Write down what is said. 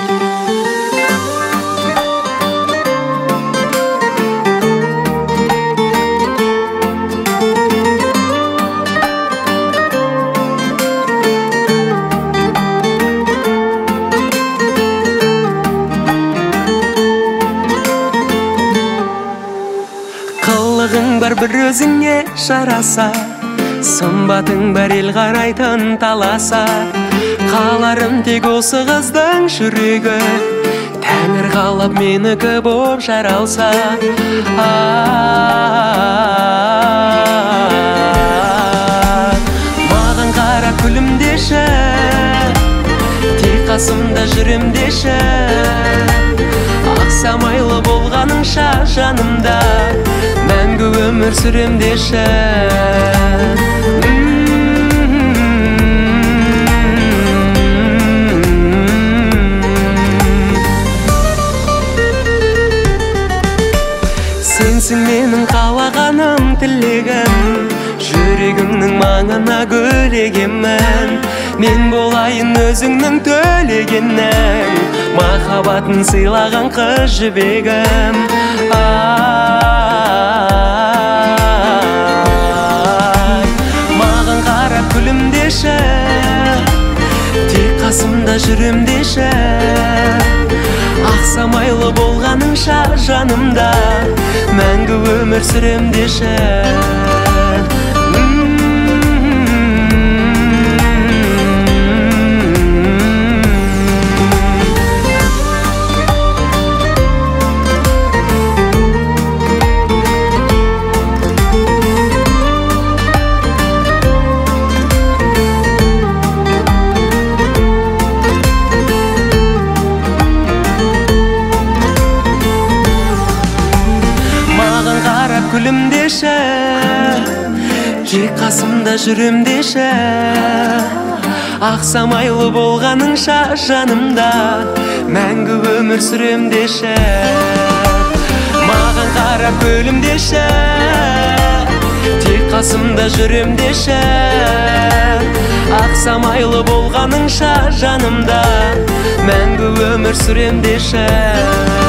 Қылығың бар бір өзіңе жараса, сымбатың бар ел қарайтын таласа. Қаларым тек осы қыздың жүрегі, Тәңір қалап менікі боп жаралса. Маған қарап күлімдеші, тек қасымда жүремдеші. Ақсамайлы болғаныңша жанымда, мәңгі өмір сүремдеші. Сенсің менің қалағаным, тілегім, жүрегімнің маңына гүлегемін. Мен болайын өзіңнің төлегенің, махаббатын сыйлаған қыз жібегім. Маған қарап күлімдеші, тек қасымда жүремдеші. Ақсамайлы болғаныңша жанымда, мәңгі өмір сүремдеші. Күлімдеші, тек қасымда жүремдеші. Ақсамайлы болғаныңша жанымда, мәңгі өмір сүремдеші. Маған қарап күлімдеші, тек қасымда жүремдеші. Ақсамайлы болғаныңша жанымда, мәңгі өмір сүремдеші.